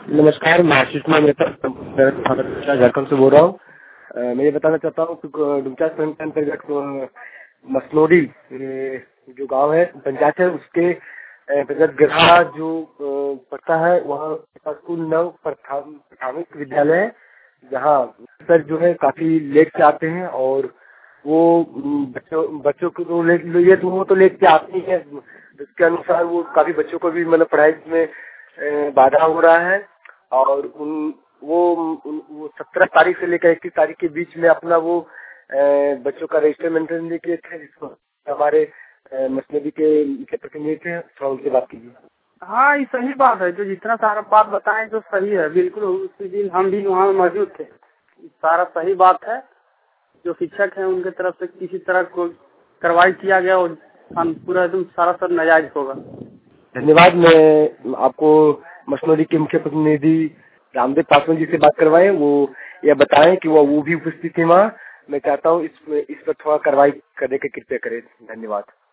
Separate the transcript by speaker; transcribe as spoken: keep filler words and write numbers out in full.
Speaker 1: नमस्कार, मैं आशीष कुमार मेहता झारखंड से बोल रहा हूँ। अ, मैं ये बताना चाहता हूँ कि डुमचा संघ के अंतर्गत मसनोडी जो गांव है, पंचायत है, उसके अंतर्गत गधा जो अ, पड़ता है, वहाँ स्कूल नव प्राथमिक विद्यालय है, जहाँ सर जो है काफी लेट से आते हैं और वो बच्चों बच्चों को तो लेट ये तो वो तो लेट से आते ही है। इसके अनुसार वो काफी बच्चों को भी मतलब पढ़ाई में अ, बाधा हो रहा है और उन वो उन, वो सत्रह तारीख से लेकर इक्कीस तारीख के बीच में अपना वो अ, बच्चों का रजिस्टर मेंटेन किए थे, जिसको हमारे मसनदी के मुख्य प्रतिनिधि थे, थोड़ा उनसे बात कीजिए।
Speaker 2: हाँ, ये सही बात है। जो जितना सारा बात बताएं जो सही है, बिल्कुल। उसी दिन हम भी वहाँ मौजूद थे। सारा सही बात है। जो शिक्षक हैं उनके तरफ से किसी तरह को कार्रवाई किया गया और हम पूरा एकदम सारा सब नाजायज होगा।
Speaker 1: धन्यवाद। मैं आपको मसनदी के मुख्य प्रतिनिधि रामदेव पासवान जी से बात करवाएं, वो यह बताएं कि वो वो भी उपस्थित थे वहाँ। मैं चाहता हूँ इस इस पर थोड़ा कार्रवाई करने की कृपया करें। धन्यवाद।